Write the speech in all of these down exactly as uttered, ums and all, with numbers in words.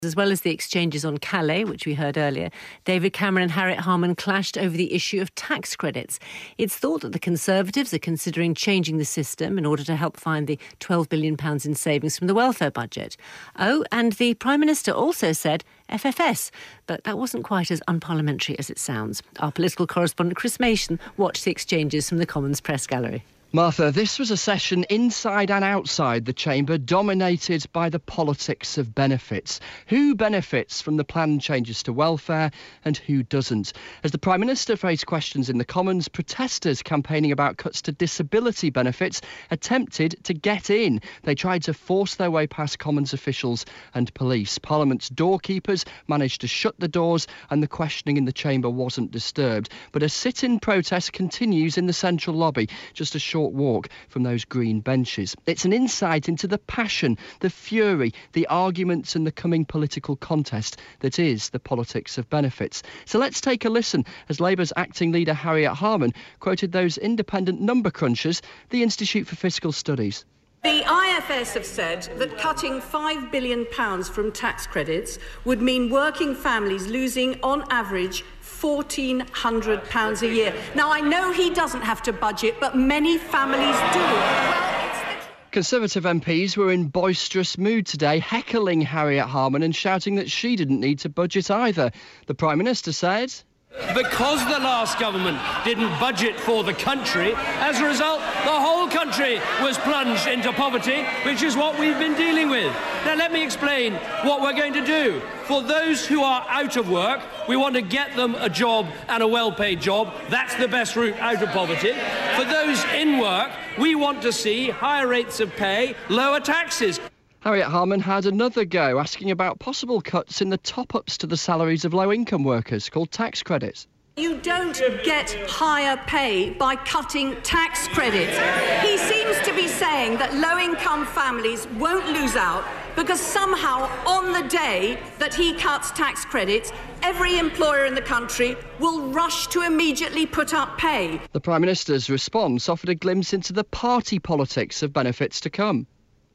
As well as the exchanges on Calais, which we heard earlier, David Cameron and Harriet Harman clashed over the issue of tax credits. It's thought that the Conservatives are considering changing the system in order to help find the twelve billion pounds in savings from the welfare budget. Oh, and the Prime Minister also said F F S, but that wasn't quite as unparliamentary as it sounds. Our political correspondent Chris Mason watched the exchanges from the Commons Press Gallery. Martha, this was a session inside and outside the chamber dominated by the politics of benefits. Who benefits from the planned changes to welfare and who doesn't? As the Prime Minister faced questions in the Commons, protesters campaigning about cuts to disability benefits attempted to get in. They tried to force their way past Commons officials and police. Parliament's doorkeepers managed to shut the doors and the questioning in the chamber wasn't disturbed. But a sit-in protest continues in the central lobby, just a short walk from those green benches. It's an insight into the passion, the fury, the arguments and the coming political contest that is the politics of benefits. So let's take a listen as Labour's acting leader Harriet Harman quoted those independent number crunchers, the Institute for Fiscal Studies. The I F S have said that cutting five billion pounds from tax credits would mean working families losing, on average, fourteen hundred pounds a year. Now, I know he doesn't have to budget, but many families do. Well, Conservative M Ps were in boisterous mood today, heckling Harriet Harman and shouting that she didn't need to budget either. The Prime Minister said, because the last government didn't budget for the country, as a result, the whole country was plunged into poverty, which is what we've been dealing with. Now, let me explain what we're going to do. For those who are out of work, we want to get them a job and a well-paid job. That's the best route out of poverty. For those in work, we want to see higher rates of pay, lower taxes. Harriet Harman had another go, asking about possible cuts in the top-ups to the salaries of low-income workers, called tax credits. You don't get higher pay by cutting tax credits. He seems to be saying that low-income families won't lose out because somehow on the day that he cuts tax credits, every employer in the country will rush to immediately put up pay. The Prime Minister's response offered a glimpse into the party politics of benefits to come.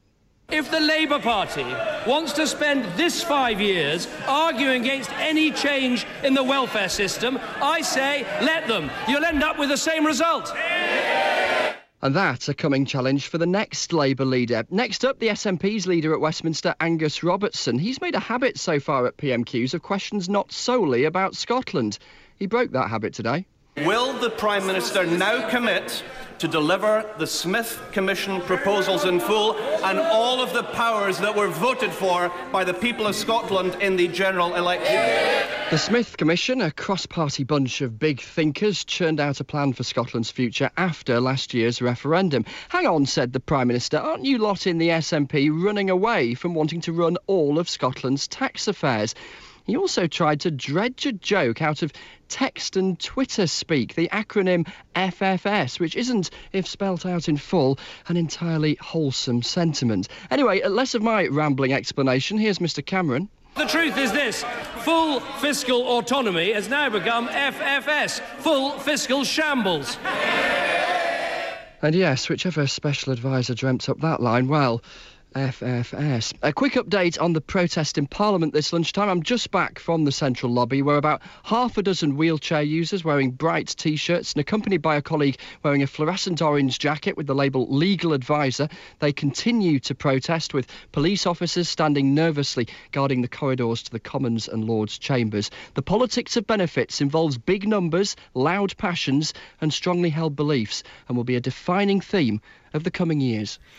If the Labour Party wants to spend this five years arguing against any change in the welfare system, I say let them. You'll end up with the same result. And that's a coming challenge for the next Labour leader. Next up, the S N P's leader at Westminster, Angus Robertson. He's made a habit so far at P M Qs of questions not solely about Scotland. He broke that habit today. Will the Prime Minister now commit to deliver the Smith Commission proposals in full and all of the powers that were voted for by the people of Scotland in the general election? The Smith Commission, a cross-party bunch of big thinkers, churned out a plan for Scotland's future after last year's referendum. Hang on, said the Prime Minister, aren't you lot in the S N P running away from wanting to run all of Scotland's tax affairs? He also tried to dredge a joke out of text and Twitter speak, the acronym F F S, which isn't, if spelt out in full, an entirely wholesome sentiment. Anyway, less of my rambling explanation. Here's Mr Cameron. The truth is this: full fiscal autonomy has now become F F S, full fiscal shambles. And yes, whichever special advisor dreamt up that line, well, F F S. A quick update on the protest in Parliament this lunchtime. I'm just back from the central lobby where about half a dozen wheelchair users wearing bright T-shirts and accompanied by a colleague wearing a fluorescent orange jacket with the label Legal Advisor. They continue to protest with police officers standing nervously guarding the corridors to the Commons and Lords chambers. The politics of benefits involves big numbers, loud passions and strongly held beliefs and will be a defining theme of the coming years.